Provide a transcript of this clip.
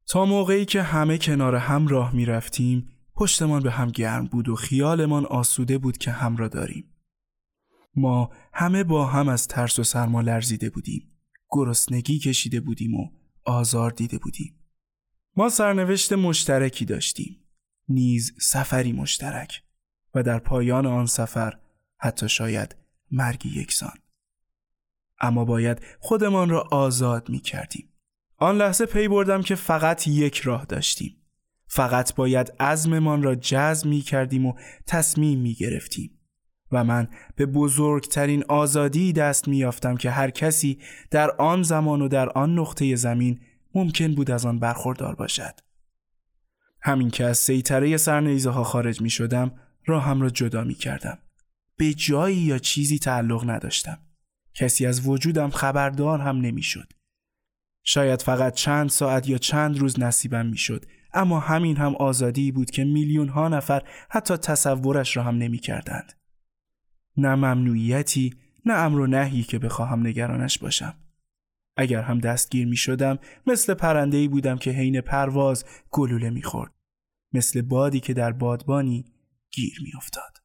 تا موقعی که همه کنار هم راه می رفتیم، پشتمان به هم گرم بود و خیالمان آسوده بود که هم را داریم. ما همه با هم از ترس و سرما لرزیده بودیم، گرسنگی کشیده بودیم و آزار دیده بودیم. ما سرنوشت مشترکی داشتیم، نیز سفری مشترک، و در پایان آن سفر حتی شاید مرگی یکسان. اما باید خودمان را آزاد می کردیم. آن لحظه پی بردم که فقط یک راه داشتیم. فقط باید عزممان را جزم می کردیم و تصمیم می گرفتیم. و من به بزرگترین آزادی دست می یافتم که هر کسی در آن زمان و در آن نقطه زمین ممکن بود از آن برخوردار باشد. همین که از سیطره سرنیزه ها خارج می شدم، راهم را جدا می کردم. به جایی یا چیزی تعلق نداشتم. کسی از وجودم خبردار هم نمی شد. شاید فقط چند ساعت یا چند روز نصیبم می شد، اما همین هم آزادی بود که میلیون ها نفر حتی تصورش را هم نمی کردند. نه ممنوعیتی، نه امر و نهی که بخواهم نگرانش باشم. اگر هم دستگیر می شدم، مثل پرنده‌ای بودم که حین پرواز گلوله می خورد. مثل بادی که در بادبانی گیر می افتاد.